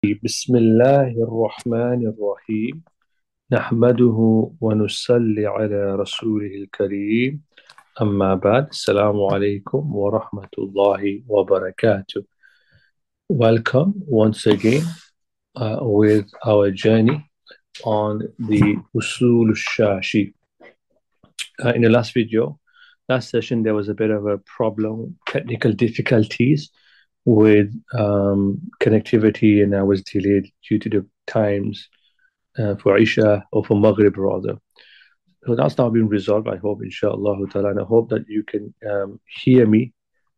بسم الله الرحمن الرحيم نحمده ونصلي على رسوله الكريم أما بعد السلام عليكم ورحمة الله وبركاته. Welcome once again with our journey on the Usul al-Shashi. In the last session, there was a bit of a problem, technical difficulties with connectivity, and I was delayed due to the times for Isha or for Maghrib rather. So that's now been resolved, I hope, inshallah ta'ala, and I hope that you can hear me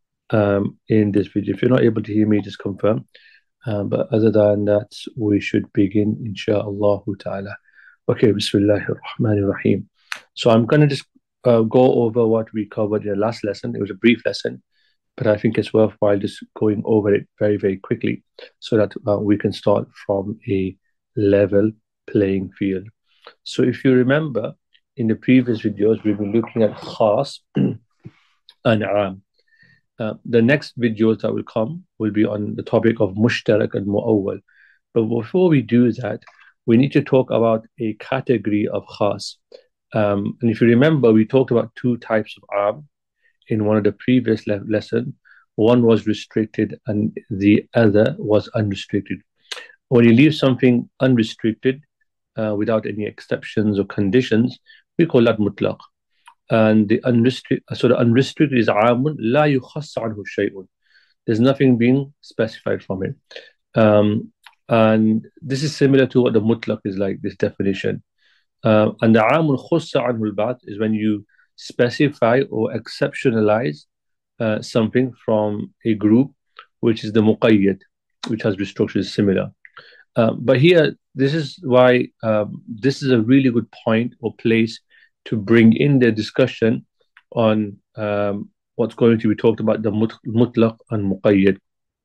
in this video. If you're not able to hear me, just confirm. But other than that, we should begin, inshallah ta'ala. Okay, Bismillahir Rahmanir Rahim. So I'm going to just go over what we covered in the last lesson. It was a brief lesson, but I think it's worthwhile just going over it very, very quickly so that we can start from a level playing field. So if you remember, in the previous videos, we've been looking at khas and am. The next videos that will come will be on the topic of mushtarak and mu'awwal. But before we do that, we need to talk about a category of khas. And if you remember, we talked about two types of am in one of the previous lesson. One was restricted and the other was unrestricted. When you leave something unrestricted, without any exceptions or conditions, we call that mutlaq. And the unrestricted is amun la yukhass anhu shay'un. There's nothing being specified from it. And this is similar to what the mutlaq is like, this definition. And the amun khussa anhu al-ba'd is when you specify or exceptionalize something from a group, which is the muqayyad, which has restrictions similar. But here, this is why this is a really good point or place to bring in the discussion on what's going to be talked about, the mutlaq and muqayyad.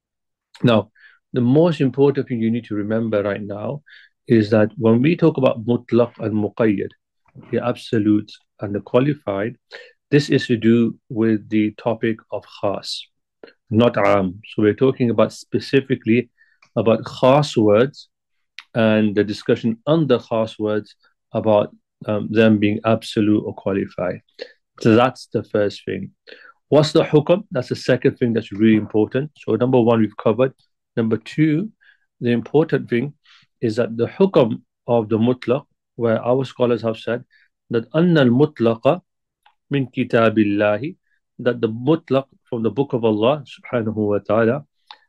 Now, the most important thing you need to remember right now is that when we talk about mutlaq and muqayyad, the absolute and the qualified, this is to do with the topic of khas, not am. So we're talking about specifically about khas words and the discussion on the khas words about them being absolute or qualified. So that's the first thing. What's the hukam? That's the second thing that's really important. So number one, we've covered. Number two, the important thing is that the hukam of the mutlaq, where our scholars have said that anna al-mutlaqa min kitabillahi, that the mutlaq from the book of Allah subhanahu wa ta'ala,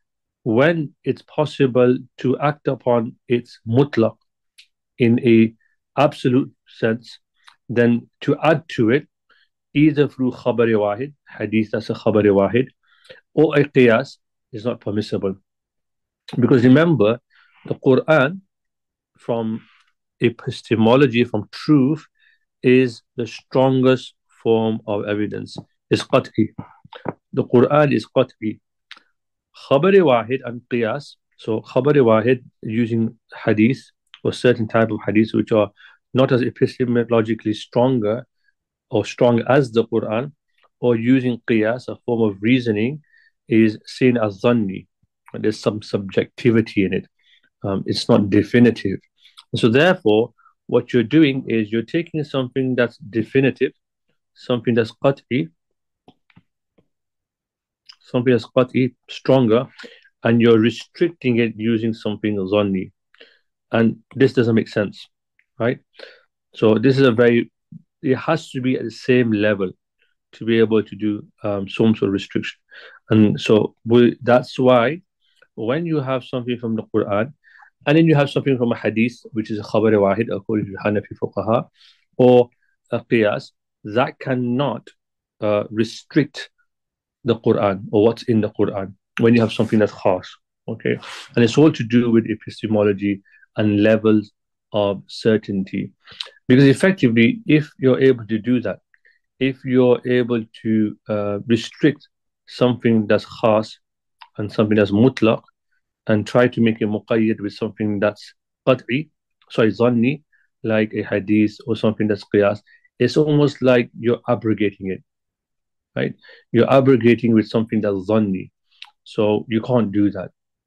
when it's possible to act upon its mutlaq in a absolute sense, then to add to it either through khabari wahid, hadith as a khabari wahid, or a qiyas is not permissible. Because remember, the Quran from epistemology, from truth, is the strongest form of evidence. It's qat'i. The Quran is qat'i. Khabari wahid and qiyas. So khabari wahid using hadith or certain type of hadith which are not as epistemologically stronger or strong as the Quran, or using qiyas, a form of reasoning, is seen as dhanni. There's some subjectivity in it. It's not definitive. So therefore, what you're doing is you're taking something that's definitive, something that's qat'i, stronger, and you're restricting it using something dhanni. And this doesn't make sense, right? So this is it has to be at the same level to be able to do some sort of restriction. And so that's why when you have something from the Quran, and then you have something from a hadith, which is a khabar wahid, according to Hanafi fuqaha, or a qiyas, that cannot restrict the Quran or what's in the Quran when you have something that's khas. Okay. And it's all to do with epistemology and levels of certainty. Because effectively, if you're able to do that, if you're able to restrict something that's khas and something that's mutlaq, and try to make a muqayyad with something that's qat'i, sorry, zanni, like a hadith or something that's qiyas, it's almost like you're abrogating it, right? You're abrogating with something that's zanni. So you can't do that.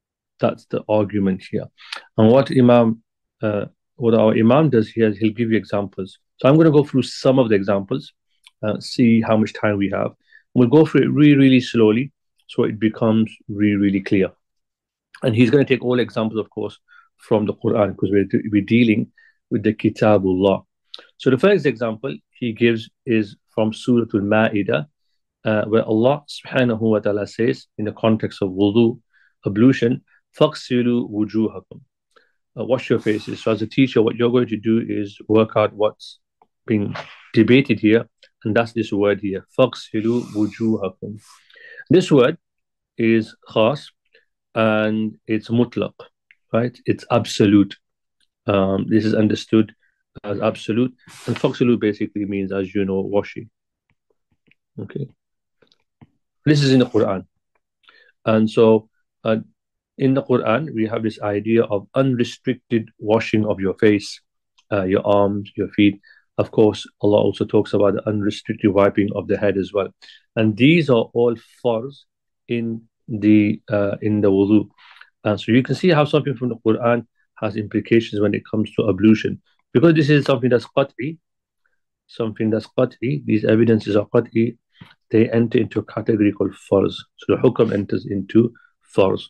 That's the argument here. And what our Imam does here is he'll give you examples. So I'm going to go through some of the examples, see how much time we have. We'll go through it really, really slowly so it becomes really, really clear. And he's going to take all examples, of course, from the Quran because we're dealing with the Kitabullah. So the first example he gives is from Surah Al-Ma'idah, where Allah subhanahu wa ta'ala says in the context of wudu, ablution, فَاغْسِلُوا وُجُوهَكُمْ, wash your faces. So as a teacher, what you're going to do is work out what's being debated here, and that's this word here, فَاغْسِلُوا وُجُوهَكُمْ. This word is khas, and it's mutlaq, right? It's absolute. This is understood as absolute, and faghsilu basically means, as you know, washing. Okay, this is in the Quran, and so in the Quran we have this idea of unrestricted washing of your face, your arms, your feet. Of course, Allah also talks about the unrestricted wiping of the head as well, and these are all farz in the wudu. So you can see how something from the Quran has implications when it comes to ablution, because this is something that's qat'i, these evidences are qat'i, they enter into a category called farz. So the hukam enters into farz.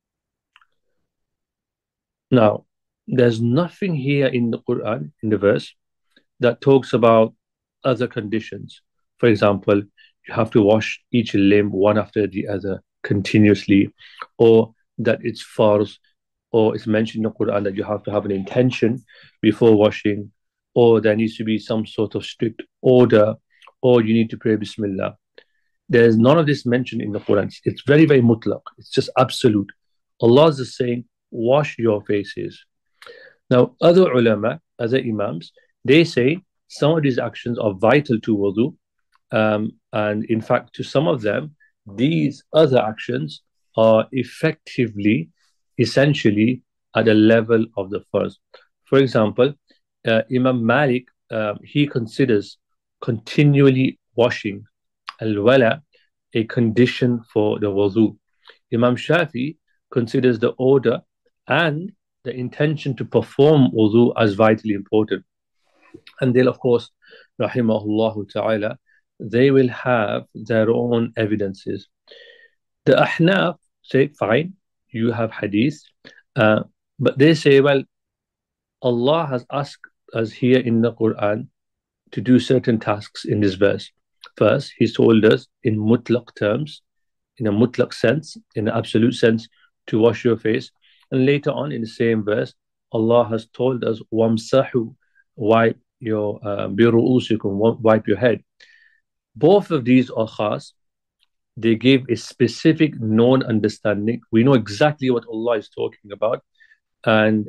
Now, there's nothing here in the Quran, in the verse, that talks about other conditions. For example, you have to wash each limb one after the other continuously, or that it's farz, or it's mentioned in the Quran that you have to have an intention before washing, or there needs to be some sort of strict order, or you need to pray Bismillah. There's none of this mentioned in the Quran. It's very, very mutlaq. It's just absolute. Allah is just saying, wash your faces. Now, other ulama, other imams, they say some of these actions are vital to wudu. And in fact, to some of them, these other actions are effectively, essentially, at the level of the first. For example, Imam Malik, he considers continually washing al-wala a condition for the wudu. Imam Shafi considers the order and the intention to perform wudu as vitally important. And they'll, of course, rahimahullah ta'ala, they will have their own evidences. The Ahnaf say, fine, you have hadith, but they say, well, Allah has asked us here in the Quran to do certain tasks in this verse. First, He's told us in mutlaq terms, in a mutlaq sense, in an absolute sense, to wash your face. And later on in the same verse, Allah has told us, wamsahu, wipe your biru'usikum, wipe your head. Both of these are khas. They give a specific known understanding. We know exactly what Allah is talking about, and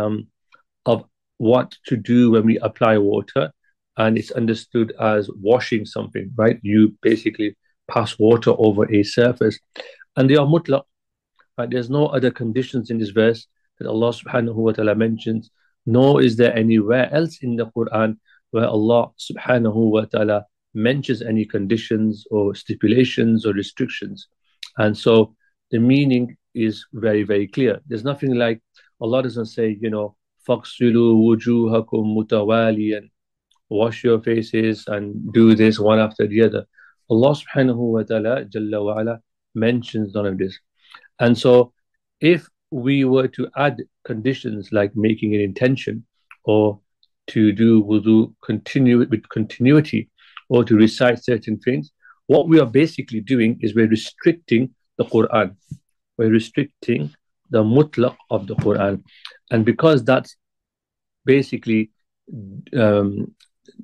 of what to do when we apply water, and it's understood as washing something, right? You basically pass water over a surface, and they are mutlaq, right? There's no other conditions in this verse that Allah subhanahu wa ta'ala mentions, nor is there anywhere else in the Quran where Allah subhanahu wa ta'ala mentions any conditions or stipulations or restrictions. And so the meaning is very, very clear. There's nothing like, Allah doesn't say, فَاغْسِلُوا وُجُوهَكُمْ مُتَوَالِيًا, wash your faces and do this one after the other. Allah subhanahu wa ta'ala jalla wa ala mentions none of this. And so if we were to add conditions like making an intention, or to do wudu with continuity, or to recite certain things, what we are basically doing is we're restricting the Quran. We're restricting the mutlaq of the Quran. And because that's basically an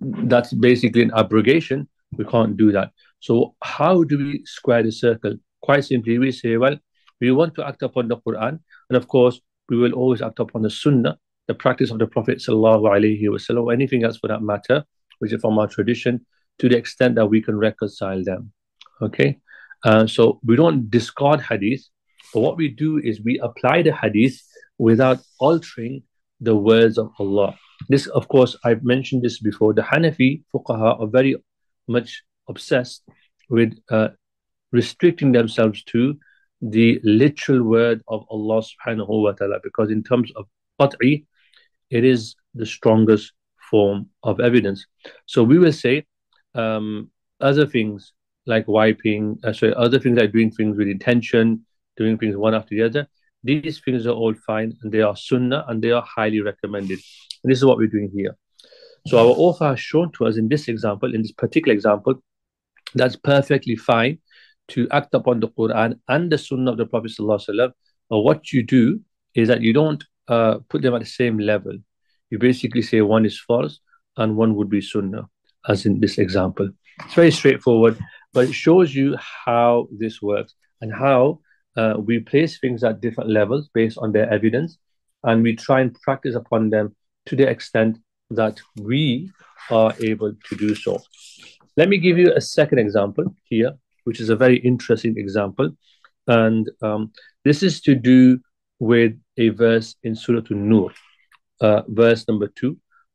abrogation, we can't do that. So how do we square the circle? Quite simply, we say, well, we want to act upon the Quran, and of course, we will always act upon the Sunnah, the practice of the Prophet sallallahu alaihi wasallam, or anything else for that matter, which is from our tradition, to the extent that we can reconcile them. Okay, so we don't discard hadith, but what we do is we apply the hadith without altering the words of Allah. This, of course, I've mentioned this before. The Hanafi fuqaha are very much obsessed with restricting themselves to the literal word of Allah subhanahu wa ta'ala, because in terms of qat'i, it is the strongest form of evidence. So we will say other things like wiping, sorry, other things like doing things with intention, doing things one after the other. These things are all fine and they are sunnah and they are highly recommended. And this is what we're doing here. So our author has shown to us in this example, in this particular example, that's perfectly fine to act upon the Quran and the Sunnah of the Prophet ﷺ. But what you do is that you don't put them at the same level. You basically say one is false and one would be Sunnah, as in this example. It's very straightforward, but it shows you how this works and how we place things at different levels based on their evidence, and we try and practice upon them to the extent that we are able to do so. Let me give you a second example here, which is a very interesting example. And this is to do with a verse in Surah An-Nur, verse number 2.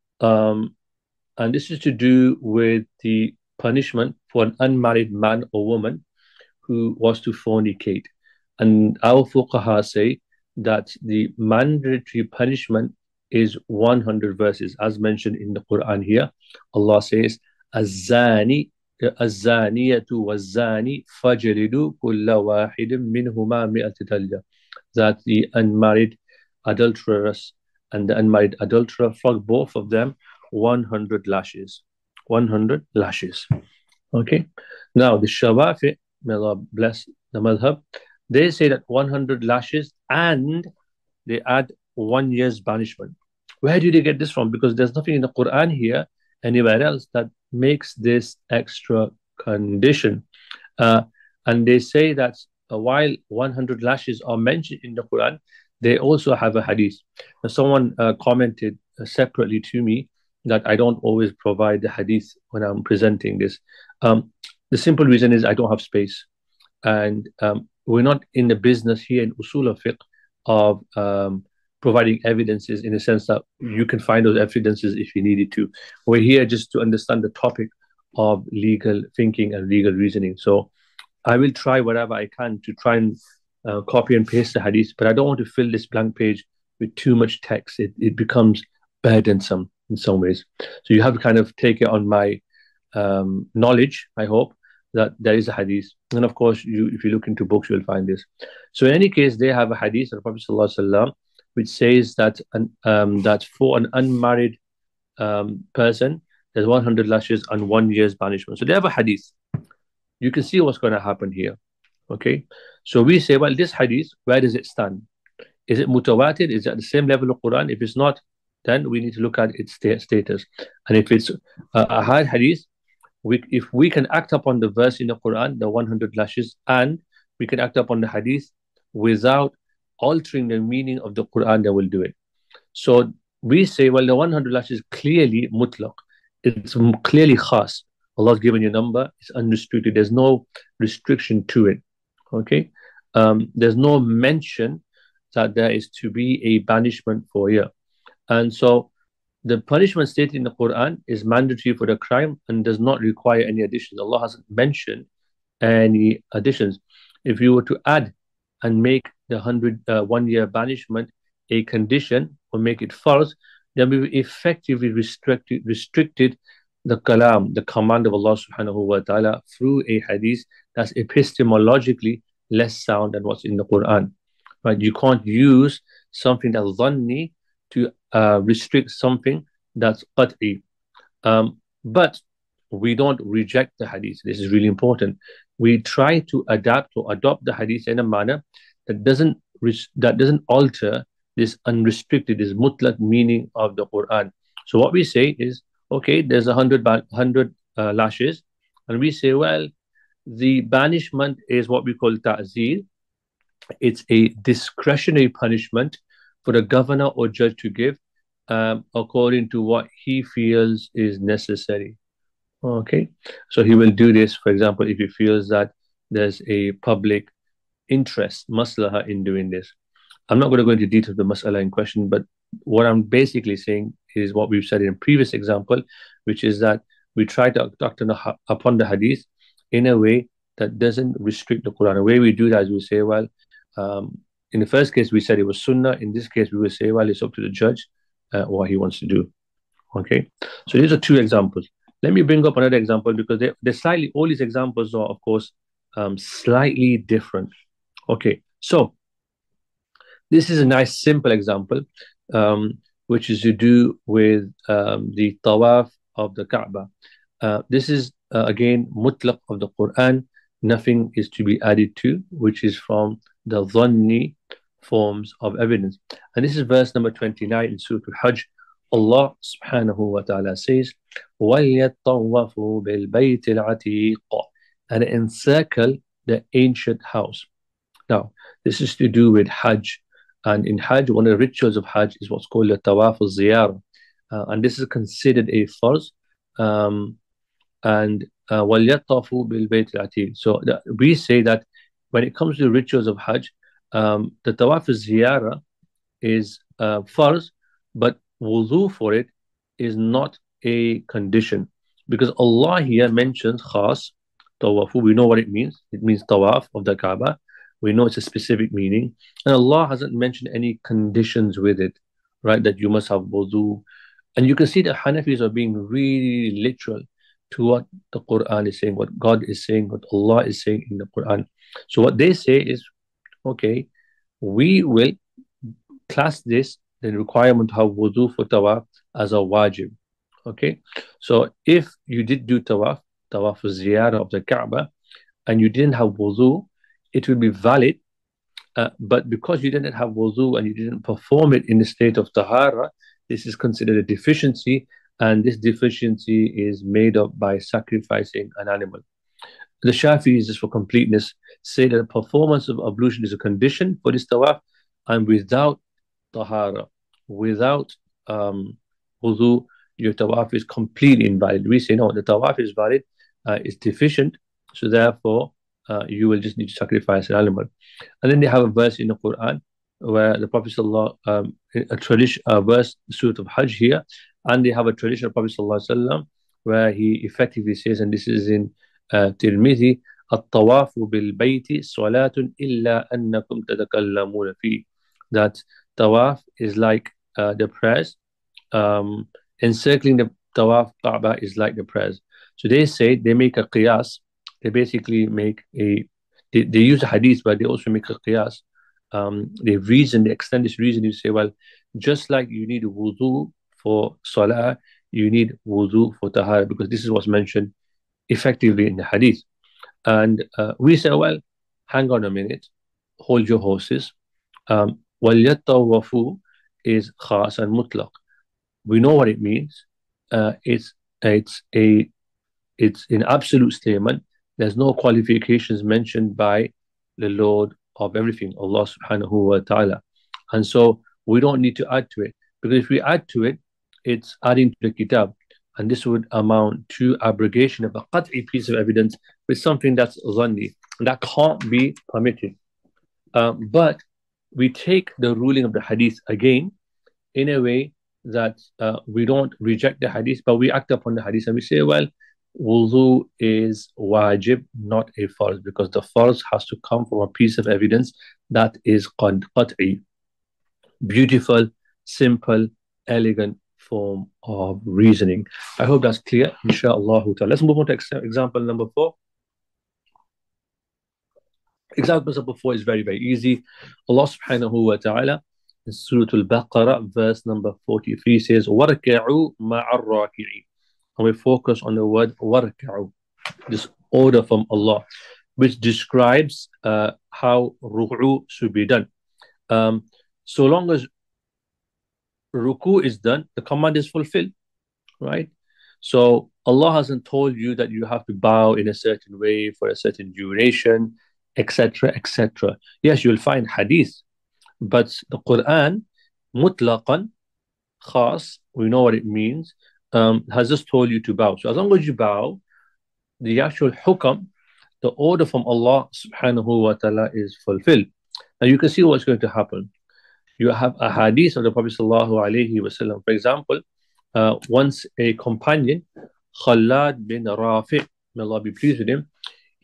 And this is to do with the punishment for an unmarried man or woman who was to fornicate. And our fuqaha say that the mandatory punishment is 100 verses, as mentioned in the Quran here. Allah says, الزاني الزانية والزاني فجلدوا كل واحد منهما 100 جلدة. That the unmarried adulteress and the unmarried adulterer, flog both of them 100 lashes. 100 lashes. Okay. Now the Shawafi, may Allah bless the madhab, they say that 100 lashes and they add 1 year's banishment. Where do they get this from? Because there's nothing in the Quran here, anywhere else, that makes this extra condition. And they say that while 100 lashes are mentioned in the Quran, they also have a hadith. Now, someone commented separately to me that I don't always provide the hadith when I'm presenting this. The simple reason is I don't have space. And we're not in the business here in Usul al Fiqh of providing evidences in the sense that you can find those evidences if you needed to. We're here just to understand the topic of legal thinking and legal reasoning. So I will try whatever I can to try and copy and paste the hadith, but I don't want to fill this blank page with too much text. It becomes burdensome in some ways. So you have to kind of take it on my knowledge, I hope, that there is a hadith. And of course, if you look into books, you'll find this. So in any case, they have a hadith of the Prophet ﷺ, which says that that for an unmarried person, there's 100 lashes and 1 year's banishment. So they have a hadith. You can see what's going to happen here. Okay. So we say, well, this hadith, where does it stand? Is it mutawatir? Is it at the same level of Quran? If it's not, then we need to look at its status. And if it's a hard hadith, if we can act upon the verse in the Quran, the 100 lashes, and we can act upon the hadith without altering the meaning of the Quran, then we'll do it. So we say, well, the 100 lashes is clearly mutlaq. It's clearly khas. Allah's given you a number. It's unrestricted. There's no restriction to it. Okay? There's no mention that there is to be a banishment for a year. And so the punishment stated in the Quran is mandatory for the crime and does not require any additions. Allah hasn't mentioned any additions. If you were to add and make the 1 year banishment a condition or make it false, then we effectively restricted the kalam, the command of Allah subhanahu wa ta'ala, through a hadith that's epistemologically less sound than what's in the Quran. Right? You can't use something that's dhanni to restrict something that's qat'i. But we don't reject the hadith. This is really important. We try to adapt or adopt the hadith in a manner that doesn't alter this unrestricted, this mutlaq meaning of the Quran. So what we say is, okay, there's 100 lashes, and we say, well, the banishment is what we call ta'zir. It's a discretionary punishment for the governor or judge to give according to what he feels is necessary. Okay, so he will do this, for example, if he feels that there's a public interest, maslaha, in doing this. I'm not going to go into detail of the mas'ala in question, but what I'm basically saying is what we've said in a previous example, which is that we try to act upon the hadith in a way that doesn't restrict the Quran. The way we do that is we say, well, in the first case, we said it was Sunnah. In this case, we will say, well, it's up to the judge what he wants to do. Okay, so these are two examples. Let me bring up another example because they're slightly, all these examples are, of course, slightly different. Okay, so this is a nice simple example, which is to do with the tawaf of the Kaaba. This is again mutlaq of the Quran. Nothing is to be added to, which is from the dhanni forms of evidence. And this is verse number 29 in Surah Al-Hajj. Allah subhanahu wa ta'ala says, وَلْيَطَّوَّفُوا بِالْبَيْتِ الْعَتِيقِ, and encircle the ancient house. Now, this is to do with Hajj. And in Hajj, one of the rituals of Hajj is what's called the Tawaf al-Ziyarah. And this is considered a farz. And وَلْيَطَّوَّفُوا بِالْبَيْتِ الْعَتِيقِ. So we say that when it comes to the rituals of Hajj, the Tawaf al-Ziyarah is farz, but wudu for it is not a condition, because Allah here mentions khas, tawafu. We know what it means. It means tawaf of the Kaaba. We know it's a specific meaning, and Allah hasn't mentioned any conditions with it, right? That you must have wudu. And you can see that Hanafis are being really literal to what the Quran is saying, what God is saying, what Allah is saying in the Quran. So what they say is, okay, we will class this, the requirement to have wudu for tawaf, as a wajib. Okay, so if you did do tawaf ziyarah of the Kaaba, and you didn't have wudu, it will be valid. But because you didn't have wudu and you didn't perform it in the state of tahara, this is considered a deficiency, and this deficiency is made up by sacrificing an animal. The Shafi'is, just for completeness, say that the performance of ablution is a condition for this tawaf, and without tahara, without wudu, your tawaf is completely invalid. We say no, the tawaf is valid, it's deficient, so therefore you will just need to sacrifice an animal. And then they have a verse in the Quran where the Prophet a tradition, a verse, Surah of Hajj here, and they have a tradition of Prophet Sallallahu where he effectively says, and this is in Tirmidhi, الطواف بالبيت صلاة إلا أنكم تتكلمون فيه. That tawaf is like the prayers. Encircling the tawaf Kaaba is like the prayers. So they say, they make a qiyas. They basically make they use a hadith, but they also make a qiyas. They extend this reason. You say, well, just like you need wudu for salah, you need wudu for tahara, because this is what's mentioned effectively in the hadith. And we say, well, hang on a minute, hold your horses. وَلْيَطَّوَّفُوا is khas and mutlaq. We know what it means. It's an absolute statement. There's no qualifications mentioned by the Lord of everything, Allah subhanahu wa ta'ala. And so we don't need to add to it, because if we add to it, it's adding to the kitab. And this would amount to abrogation of a qat'i piece of evidence with something that's zanni. That can't be permitted. But we take the ruling of the hadith again in a way that we don't reject the hadith, but we act upon the hadith and we say, well, wudu is wajib, not a farz, because the farz has to come from a piece of evidence that is qat'i. Beautiful, simple, elegant form of reasoning. I hope that's clear, inshallah. Let's move on to example number 4. Example number 4 is very, very easy. Allah subhanahu wa ta'ala in Surah Al-Baqarah, verse number 43 says, وَرْكَعُوا مَعَ الرَّاكِعِينَ. And we focus on the word وَرْكَعُوا, this order from Allah, which describes how ruku' should be done. So long as ruku' is done, the command is fulfilled, right? So Allah hasn't told you that you have to bow in a certain way for a certain duration, etc., etc. Yes, you'll find hadith, but the Quran, mutlaqan, khas, we know what it means, has just told you to bow. So as long as you bow, the actual hukam, the order from Allah subhanahu wa ta'ala is fulfilled. Now you can see what's going to happen. You have a hadith of the Prophet sallallahu alaihi wasallam. For example, once a companion, Khalad bin Rafi', may Allah be pleased with him,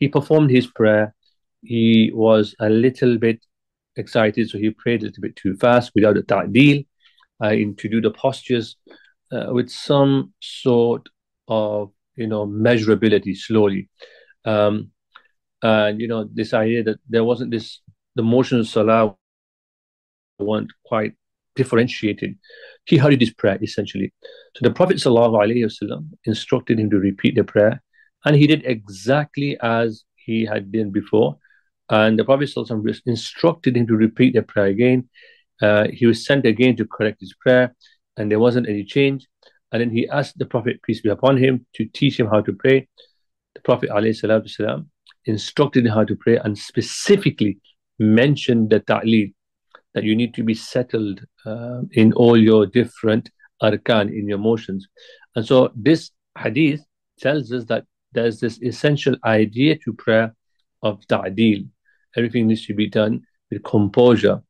he performed his prayer. He was a little bit excited, so he prayed a little bit too fast without a ta'deel, to do the postures with some sort of measurability slowly. Um, and this idea that there wasn't the motions of salah weren't quite differentiated. He hurried his prayer essentially. So the Prophet ﷺ instructed him to repeat the prayer, and he did exactly as he had done before. And the Prophet ﷺ instructed him to repeat the prayer again. He was sent again to correct his prayer, and there wasn't any change. And then he asked the Prophet, peace be upon him, to teach him how to pray. The Prophet ﷺ instructed him how to pray and specifically mentioned the ta'leel, that you need to be settled in all your different arkan, in your motions. And so this hadith tells us that there's this essential idea to prayer of ta'deel. Everything needs to be done with composure.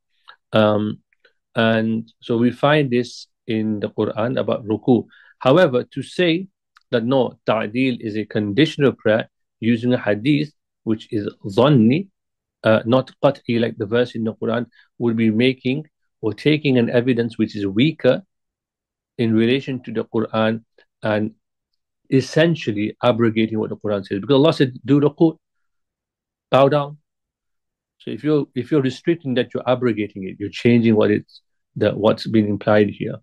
And so we find this in the Quran about ruku. However, to say that no, ta'deel is a conditional prayer using a hadith which is dhanni, not qat'i, like the verse in the Quran, would be making or taking an evidence which is weaker in relation to the Quran and essentially abrogating what the Quran says. Because Allah said, do ruku, bow down. So if you're restricting that, you're abrogating it. You're changing what's been implied here.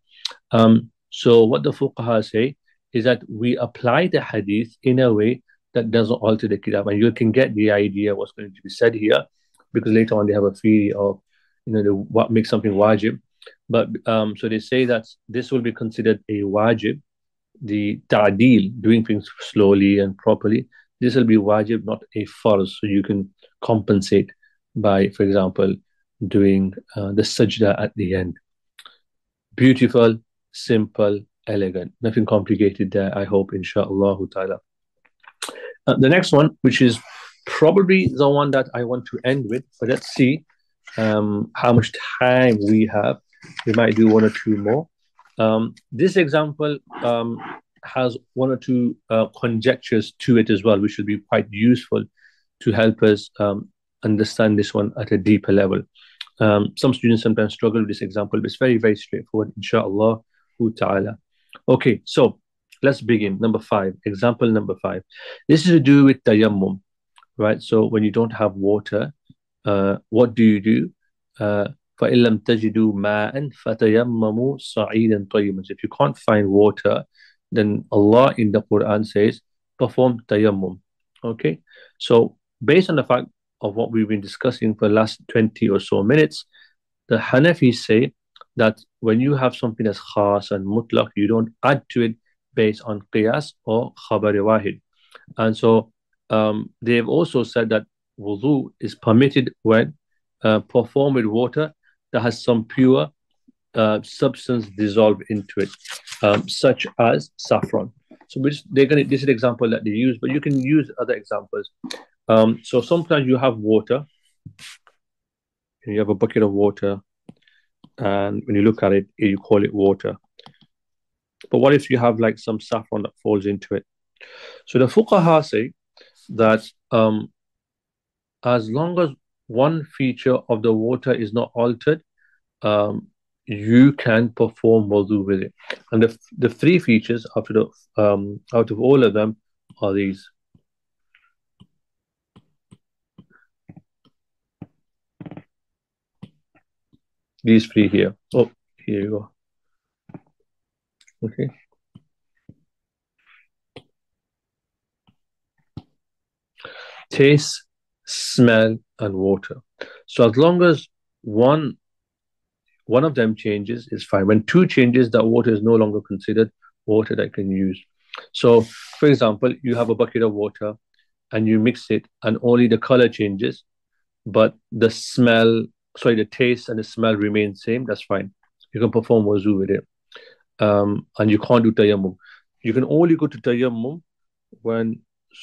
So what the fuqaha say is that we apply the hadith in a way that doesn't alter the kitab, and you can get the idea what's going to be said here, because later on they have a theory of what makes something wajib. But so they say that this will be considered a wajib, the ta'deel, doing things slowly and properly. This will be wajib, not a farz. So you can compensate by, for example, doing the sajda at the end. Beautiful, simple, elegant, nothing complicated there, I hope, insha'Allah ta'ala. The next one, which is probably the one that I want to end with, but let's see how much time we have. We might do one or two more. This example has one or two conjectures to it as well, which should be quite useful to help us understand this one at a deeper level. Some students sometimes struggle with this example, but it's very, very straightforward, inshallah ta'ala. Okay, so let's begin. Number 5, example number 5. This is to do with tayammum, right? So when you don't have water, what do you do? فَإِن لَمْ تَجِدُوا مَاءً فَتَيَمَّمُوا صَعِيدًا طَيِّبًا. So if you can't find water, then Allah in the Quran says, perform tayammum. Okay, so based on the fact of what we've been discussing for the last 20 or so minutes, the Hanafis say that when you have something that's khas and mutlaq, you don't add to it based on qiyas or khabar wahid. And so they've also said that wudu is permitted when performed with water that has some pure substance dissolved into it, such as saffron. So this is an example that they use, but you can use other examples. So sometimes you have water, and you have a bucket of water, and when you look at it, you call it water. But what if you have like some saffron that falls into it? So the fuqaha say that as long as one feature of the water is not altered, you can perform wudu with it. And the 3 features out of all of them are these. These 3 here. Oh, here you go. Okay. Taste, smell, and water. So as long as one of them changes, is fine. When 2 changes, that water is no longer considered water that you can use. So, for example, you have a bucket of water and you mix it, and only the color changes, but the taste and the smell remain same. That's fine. You can perform wuzu with it, and you can't do tayammum. You can only go to tayammum when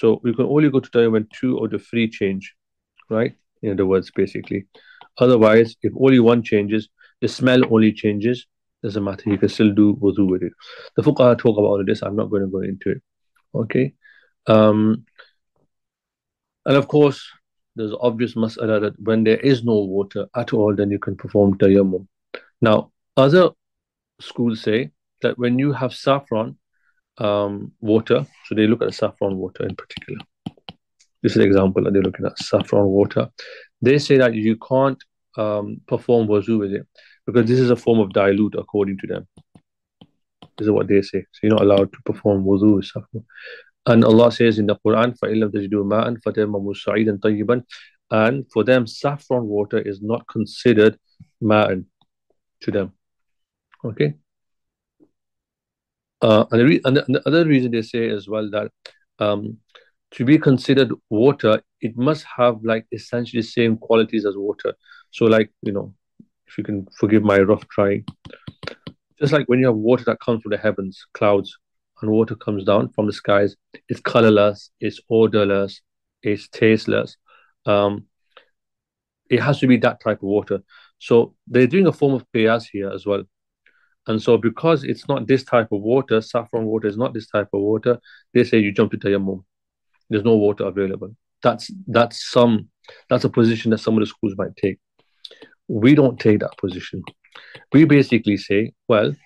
2 or the 3 change, right? In other words, basically. Otherwise, if only one changes, the smell only changes, doesn't matter. You can still do wudu with it. The fuqaha talk about all of this. I'm not going to go into it. Okay. And of course, there's obvious mas'ala that when there is no water at all, then you can perform tayammum. Now, other schools say that when you have saffron water, so they look at saffron water in particular. This is an example that they're looking at saffron water. They say that you can't perform wuzu with it because this is a form of dilute, according to them. This is what they say. So you're not allowed to perform wuzu with saffron. And Allah says in the Quran, فَإِلَّمْ تَجِدُوا مَاءً فَتَيَمَّمُوا صَعِيدًا طَيِّبًا. And for them, saffron water is not considered ma'an to them. Okay. And the other reason they say as well that to be considered water, it must have like essentially the same qualities as water. So, like, if you can forgive my rough trying, just like when you have water that comes from the heavens, clouds, and water comes down from the skies, it's colorless, it's odorless, it's tasteless. Um, it has to be that type of water. So they're doing a form of qiyas here as well. And so because it's not this type of water, saffron water is not this type of water, they say you jump to tayammum. There's no water available. That's a position that some of the schools might take. We don't take that position. We basically say, well,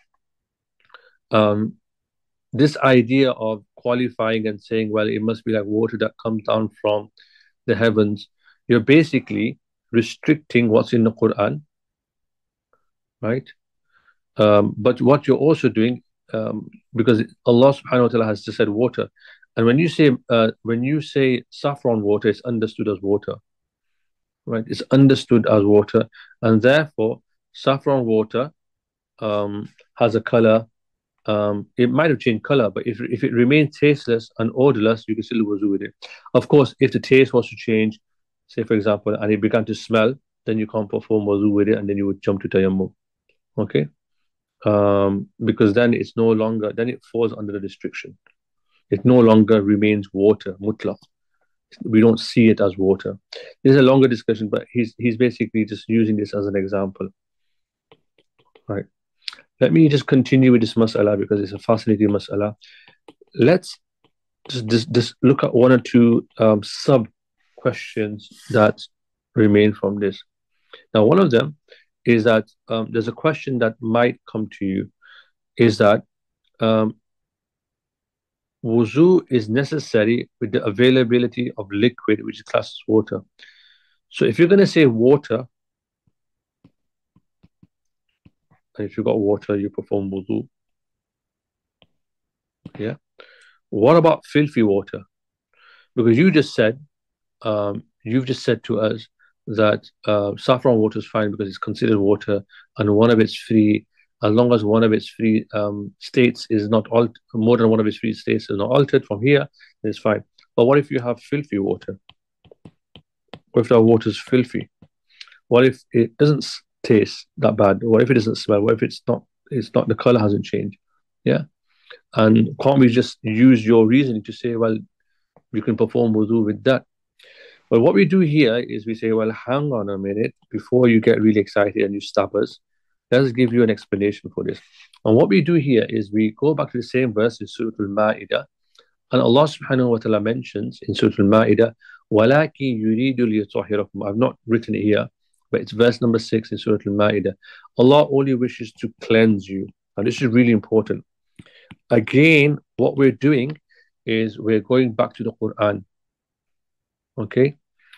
this idea of qualifying and saying, well, it must be like water that comes down from the heavens, you're basically restricting what's in the Quran, right? But what you're also doing, because Allah subhanahu wa ta'ala has just said water. And when you say saffron water, it's understood as water, right? It's understood as water, and therefore saffron water has a color. It might have changed color, but if it remains tasteless and odorless, you can still wuzu with it. Of course, if the taste was to change, say for example, and it began to smell, then you can't perform wuzu with it, and then you would jump to tayammum. Okay, because then it falls under the restriction. It no longer remains water, mutlaq. We don't see it as water. There's a longer discussion, but he's basically just using this as an example. Right. Let me just continue with this mas'ala because it's a fascinating mas'ala. Let's just look at one or two sub questions that remain from this. Now, one of them is that there's a question that might come to you, is that wuzu is necessary with the availability of liquid, which is classed as water. So if you're going to say water, and if you've got water, you perform wuzu. Yeah. What about filthy water? Because you've just said to us that saffron water is fine because it's considered water, and one of its free, as long as one of its free states is not altered, more than one of its free states is not altered from here, then it's fine. But what if you have filthy water? What if that water is filthy? What if it doesn't taste that bad? What if it doesn't smell? What if it's not the color hasn't changed? Yeah. And can't we just use your reasoning to say, well, you can perform wudu with that? Well, what we do here is we say, well, hang on a minute, before you get really excited and you stop us, let's give you an explanation for this. And what we do here is we go back to the same verse in Surah Al-Ma'idah, and Allah subhanahu wa ta'ala mentions in Surah Al-Ma'idah, وَلَكِنْ يُرِيدُ لِيُطَهِّرَكُمْ. I've not written it here, but it's verse number 6 in Surah Al-Ma'idah. Allah only wishes to cleanse you. And this is really important. Again, what we're doing is we're going back to the Quran. Okay?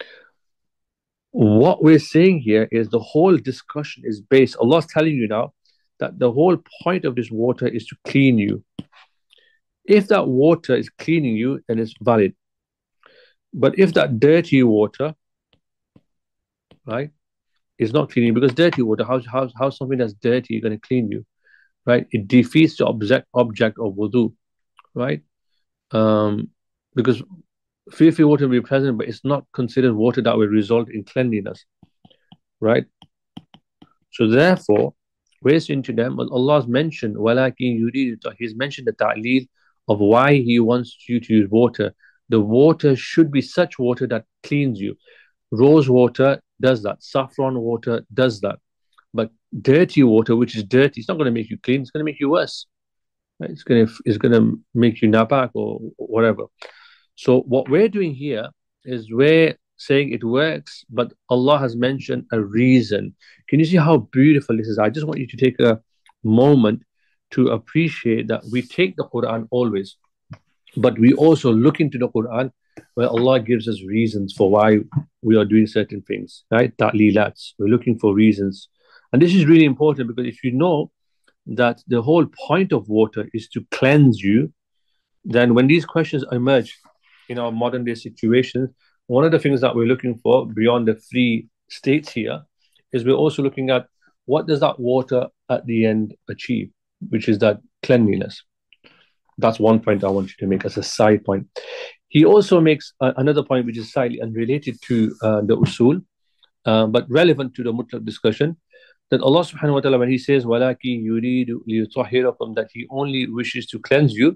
What we're saying here is the whole discussion is based, Allah's telling you now that the whole point of this water is to clean you. If that water is cleaning you, then it's valid. But if that dirty water, right, is not cleaning, because dirty water, how something that's dirty is going to clean you, right? It defeats the object of wudu, right? Because filthy water will be present, but it's not considered water that will result in cleanliness, right? So therefore, we're saying to them, Allah's mentioned, He's mentioned the ta'leel of why He wants you to use water. The water should be such water that cleans you. Rose water does that. Saffron water does that. But dirty water, which is dirty, it's not going to make you clean. It's going to make you worse. Right? It's going to make you napak or whatever. So what we're doing here is where saying it works, but Allah has mentioned a reason. Can you see how beautiful this is? I just want you to take a moment to appreciate that we take the Quran always, but we also look into the Quran where Allah gives us reasons for why we are doing certain things, right? Ta'lilats. We're looking for reasons. And this is really important because if you know that the whole point of water is to cleanse you, then when these questions emerge in our modern day situations, one of the things that we're looking for beyond the three states here is we're also looking at what does that water at the end achieve, which is that cleanliness. That's one point I want you to make as a side point. He also makes another point which is slightly unrelated to the usul, but relevant to the mutlaq discussion, that Allah subhanahu wa ta'ala, when He says, وَلَكِنْ يُرِيدُ لِيُطَهِّرَكُمْ, that He only wishes to cleanse you,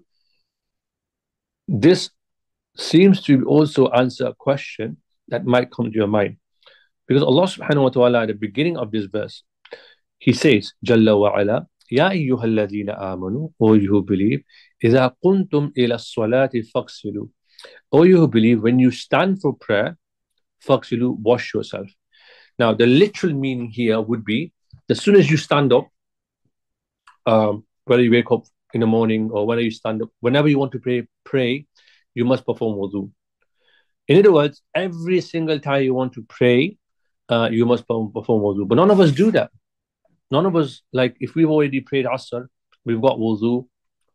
this seems to also answer a question that might come to your mind. Because Allah subhanahu wa ta'ala at the beginning of this verse, He says, Jalla wa ala, Ya ayyuha alladhina amanu, O you who believe, إِذَا قُمْتُمْ إِلَى الصَّلَاةِ فَاغْسِلُوا, O you who believe, when you stand for prayer, فَاغْسِلُوا, wash yourself. Now, the literal meaning here would be, as soon as you stand up, whether you wake up in the morning or whether you stand up, whenever you want to pray, you must perform wudu. In other words, every single time you want to pray, you must perform wudu. But none of us do that. None of us, like if we've already prayed Asr, we've got wudu,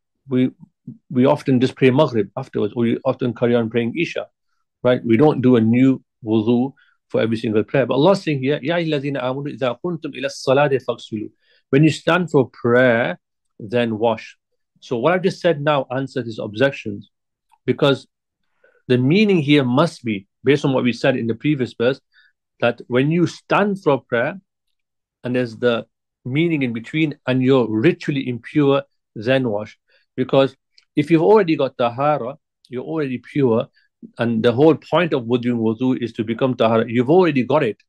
we often just pray Maghrib afterwards, or we often carry on praying Isha, right? We don't do a new wudu for every single prayer. But Allah is saying here, Ya ayyuhallazina amanu idha kuntum ila as-salati faghsilu. When you stand for prayer, then wash. So what I've just said now answers his objections, because the meaning here must be, based on what we said in the previous verse, that when you stand for prayer, and there's the meaning in between, and you're ritually impure, then wash. Because if you've already got tahara, you're already pure, and the whole point of doing wudu is to become tahara. You've already got it.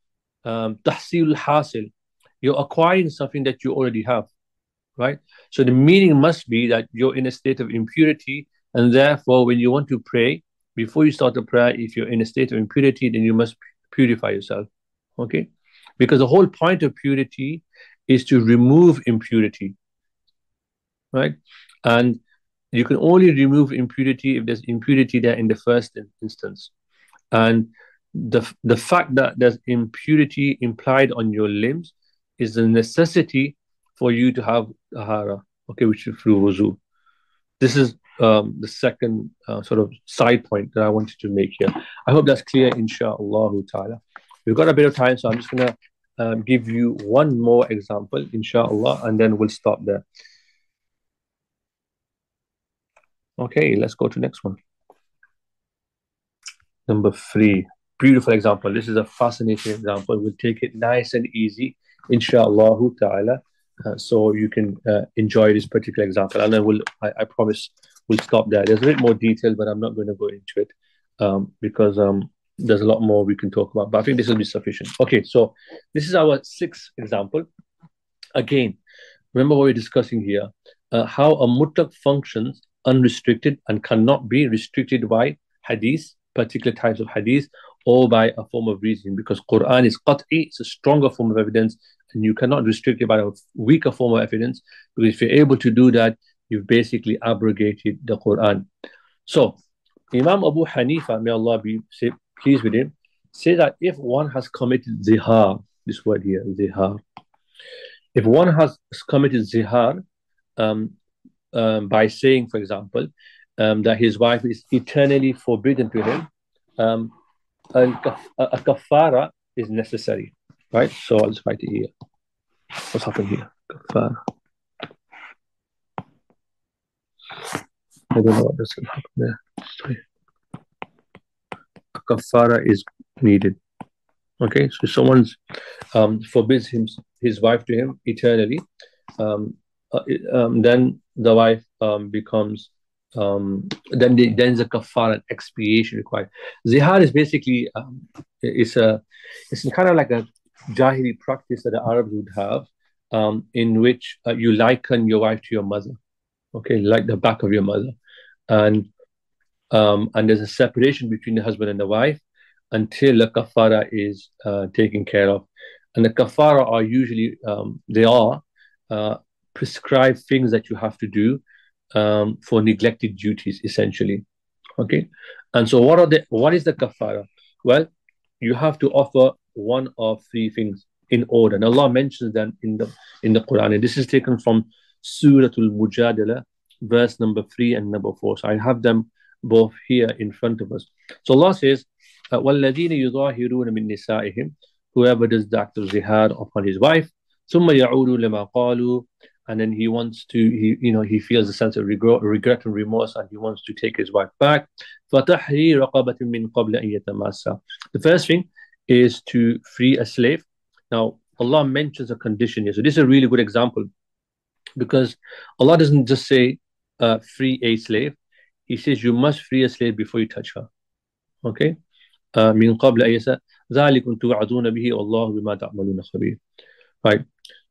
Tahsil hasil. You're acquiring something that you already have, right? So the meaning must be that you're in a state of impurity, and therefore, when you want to pray, before you start the prayer, if you're in a state of impurity, then you must purify yourself, okay? Because the whole point of purity is to remove impurity, right? And you can only remove impurity if there's impurity there in the first instance. And the fact that there's impurity implied on your limbs is the necessity for you to have tahara, okay, which is through wuzu. This is the second sort of side point that I wanted to make here. I hope that's clear, insha'Allah ta'ala. We've got a bit of time, so I'm just going to give you one more example, insha'Allah, and then we'll stop there. Okay, let's go to the next one. Number 3. Beautiful example. This is a fascinating example. We'll take it nice and easy, insha'Allah ta'ala, so you can enjoy this particular example. And then I promise we'll stop there. There's a bit more detail, but I'm not going to go into it because there's a lot more we can talk about. But I think this will be sufficient. Okay, so this is our 6th example. Again, remember what we're discussing here, how a mutlaq functions unrestricted and cannot be restricted by hadith, particular types of hadith, or by a form of reasoning, because Quran is qat'i, it's a stronger form of evidence, and you cannot restrict it by a weaker form of evidence, because if you're able to do that, you've basically abrogated the Quran. So, Imam Abu Hanifa, may Allah be pleased with him, says that if one has committed zihar, this word here, zihar, if one has committed zihar by saying, for example, that his wife is eternally forbidden to him, a kafara is necessary, right? So I'll just write it here. What's happened here? Kafara. I don't know what does happen there. Sorry. A kafara is needed. Okay, so someone's forbids his wife to him eternally, then the wife becomes then there's a kafara, expiation required. Zihar is basically it's kind of like a jahili practice that the Arabs would have, in which you liken your wife to your mother, okay, like the back of your mother, and and there's a separation between the husband and the wife until the kafara is taken care of. And the kafara are usually they are uh, prescribed things that you have to do for neglected duties, essentially. Okay, and so what is the kafara? Well, you have to offer one of three things in order, and Allah mentions them in the Quran, and this is taken from Surah Al-Mujadala, verse number 3 and number 4. So I have them both here in front of us. So Allah says, وَالَّذِينَ يُظَاهِرُونَ مِن نِسَائِهِمْ, whoever does the act of zihar upon his wife, ثُمَّ يَعُودُ لَمَا قَالُوا, and then he wants to, he feels a sense of regret and remorse, and he wants to take his wife back. فَتَحْرِيرُ رَقَبَةٍ مِّن قَبْلِ أَن يَتَمَاسَّا. The first thing is to free a slave. Now, Allah mentions a condition here. So this is a really good example, because Allah doesn't just say free a slave. He says you must free a slave before you touch her. Okay? من قبل أن يسأ ذلكم توعدون به والله بما تعملون خبير. Right.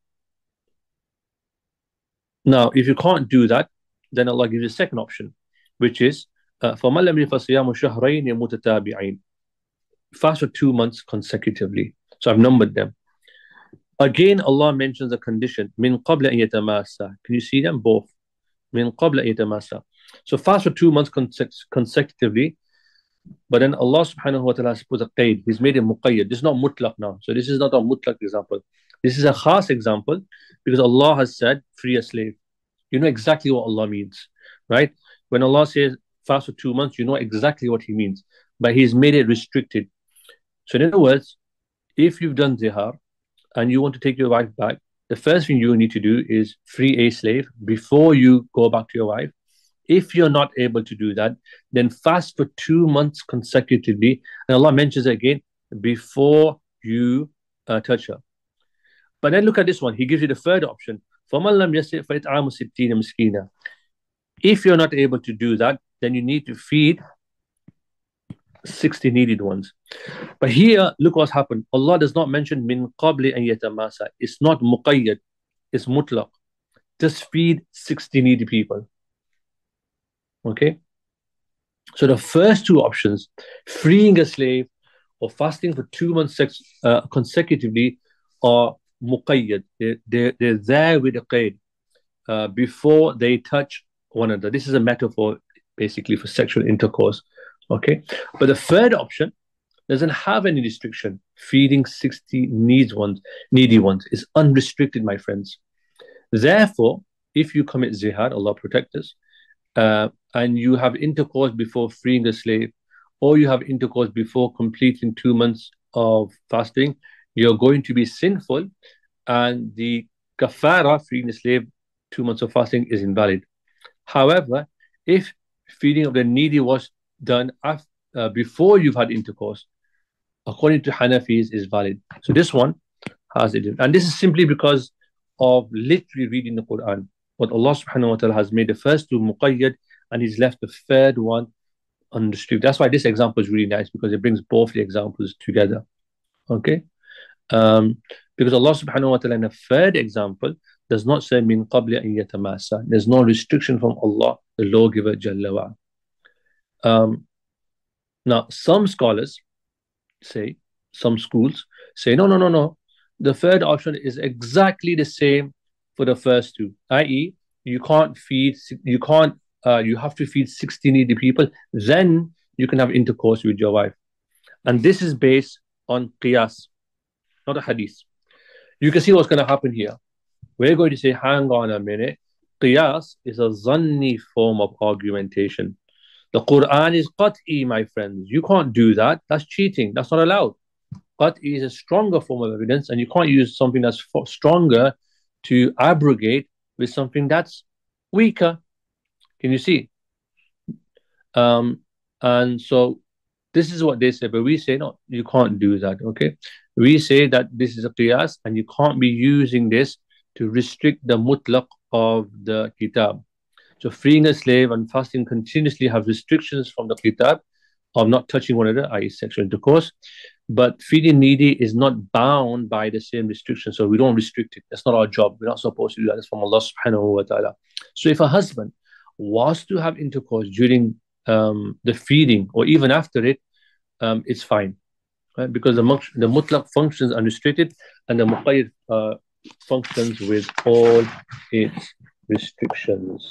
Now, if you can't do that, then Allah gives you a second option, which is فَمَنْ لَمْ يَفَ صِيَامُ شَهْرَيْنِ مُتَتَابِعَيْنِ. Fast for 2 months consecutively. So I've numbered them. Again, Allah mentions a condition. مِنْ قَبْلَ أَن يَتَمَاسَّا. Can you see them both? مِنْ قَبْلَ أَن يَتَمَاسَّا. So fast for 2 months consecutively. But then Allah subhanahu wa ta'ala has put a qaid. He's made it muqayyad. This is not mutlaq now. So this is not a mutlaq example. This is a khas example, because Allah has said, free a slave. You know exactly what Allah means, right? When Allah says fast for 2 months, you know exactly what He means. But He's made it restricted. So in other words, if you've done zihar and you want to take your wife back, the first thing you need to do is free a slave before you go back to your wife. If you're not able to do that, then fast for 2 months consecutively. And Allah mentions it again, before you touch her. But then look at this one. He gives you the third option. فَمَنْ لَمْ يَسْتَطِعْ فَإِطْعَامُ سِتِّينَ مِسْكِينًا. If you're not able to do that, then you need to feed 60 needed ones. But here, look what's happened. Allah does not mention min qabli an yatamasa. It's not muqayyad. It's mutlaq. Just feed 60 needy people. Okay? So the first two options, freeing a slave or fasting for 2 months consecutively, are muqayyad. They're there with a qaid before they touch one another. This is a metaphor basically for sexual intercourse. Okay? But the third option doesn't have any restriction. Feeding 60 needy ones is unrestricted, my friends. Therefore, if you commit zihar, Allah protect us, and you have intercourse before freeing a slave, or you have intercourse before completing 2 months of fasting, you're going to be sinful, and the kafara, freeing the slave, 2 months of fasting, is invalid. However, if feeding of the needy was done before you've had intercourse, according to Hanafis, is valid. So this one has it. And this is simply because of literally reading the Quran. What Allah subhanahu wa ta'ala has made the first two muqayyad, and He's left the third one unrestricted. That's why this example is really nice, because it brings both the examples together. Okay? Because Allah subhanahu wa ta'ala in the third example does not say min qabli an yatamassa. There's no restriction from Allah, the lawgiver Jalla wa. Now, some scholars say, some schools say, no. The third option is exactly the same for the first two, i.e., you have to feed 60 needy people, then you can have intercourse with your wife. And this is based on qiyas, not a hadith. You can see what's going to happen here. We're going to say, hang on a minute. Qiyas is a zanni form of argumentation. The Quran is qat'i, my friends. You can't do that. That's cheating. That's not allowed. Qat'i is a stronger form of evidence, and you can't use something that's stronger to abrogate with something that's weaker. Can you see? And so this is what they say, but we say, no, you can't do that, okay? We say that this is a qiyas, and you can't be using this to restrict the mutlaq of the kitab. So freeing a slave and fasting continuously have restrictions from the kitab of not touching one another, i.e. sexual intercourse. But feeding needy is not bound by the same restriction. So we don't restrict it. That's not our job. We're not supposed to do that. It's from Allah subhanahu wa ta'ala. So if a husband was to have intercourse during the feeding or even after it, it's fine, right? Because the mutlaq functions unrestricted and the muqayyad functions with all its restrictions.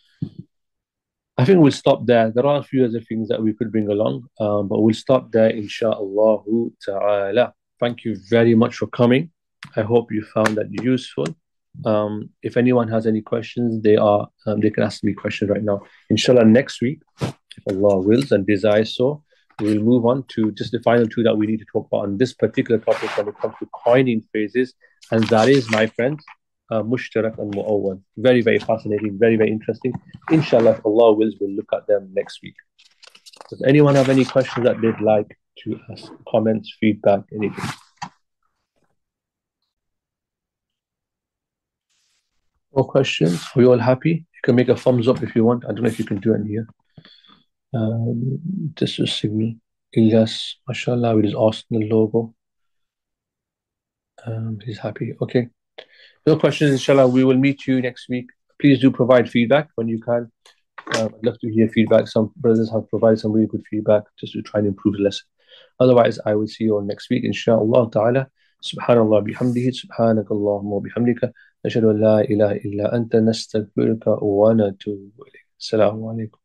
I think we'll stop there. There are a few other things that we could bring along, but we'll stop there, insha'Allah ta'ala. Thank you very much for coming. I hope you found that useful. If anyone has any questions, they can ask me questions right now. Inshallah, next week, if Allah wills and desires so, we'll move on to just the final two that we need to talk about on this particular topic when it comes to coining phrases, and that is, my friends, mushtarak and mu'awwal. Very, very fascinating, very, very interesting. Inshallah, if Allah wills, we'll look at them next week. Does anyone have any questions that they'd like to ask? Comments, feedback, anything? No questions? Are we all happy? You can make a thumbs up if you want. I don't know if you can do it here. This is signal. Ilyas, mashallah, with his Arsenal logo. He's happy. Okay. No questions, inshallah. We will meet you next week. Please do provide feedback when you can. I'd love to hear feedback. Some brothers have provided some really good feedback just to try and improve the lesson. Otherwise, I will see you all next week, inshallah ta'ala. Subhanallah bihamdihi, subhanakallahumma bihamdika. Nashhadu an la ilaha illa anta nastaghfiruka wa natubu ilayk. Assalamu alaikum.